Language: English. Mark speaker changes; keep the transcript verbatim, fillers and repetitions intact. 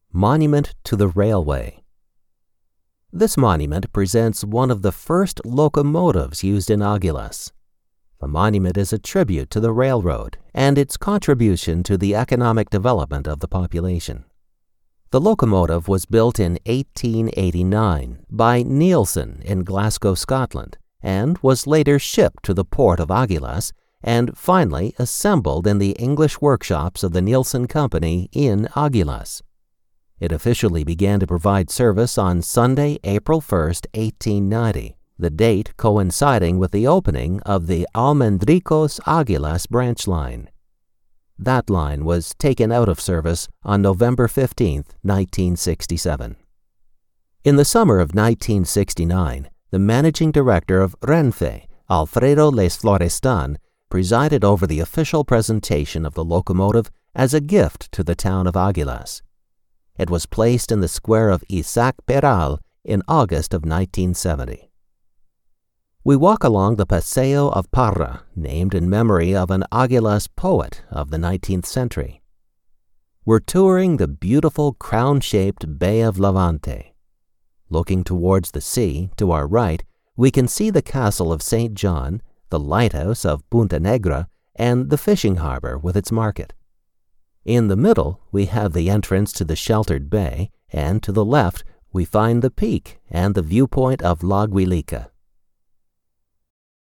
Speaker 1: Monument to the Railway. This monument presents one of the first locomotives used in Aguilas. The monument is a tribute to the railroad and its contribution to the economic development of the population. The locomotive was built in eighteen eighty-nine by Neilson in Glasgow, Scotland, and was later shipped to the port of Aguilas and finally assembled in the English workshops of the Neilson Company in Aguilas. It officially began to provide service on Sunday, April first, eighteen ninety, the date coinciding with the opening of the Almendricos-Aguilas branch line. That line was taken out of service on November fifteenth, nineteen sixty-seven. In the summer of nineteen sixty-nine, the managing director of Renfe, Alfredo Les Florestan, presided over the official presentation of the locomotive as a gift to the town of Aguilas. It was placed in the square of Isaac Peral in August of nineteen seventy. We walk along the Paseo of Parra, named in memory of an Aguilas poet of the nineteenth century. We're touring the beautiful crown-shaped Bay of Levante. Looking towards the sea, to our right, we can see the castle of Saint John, the lighthouse of Punta Negra, and the fishing harbor with its market. In the middle, we have the entrance to the sheltered bay, and to the left, we find the peak and the viewpoint of La Aguilica.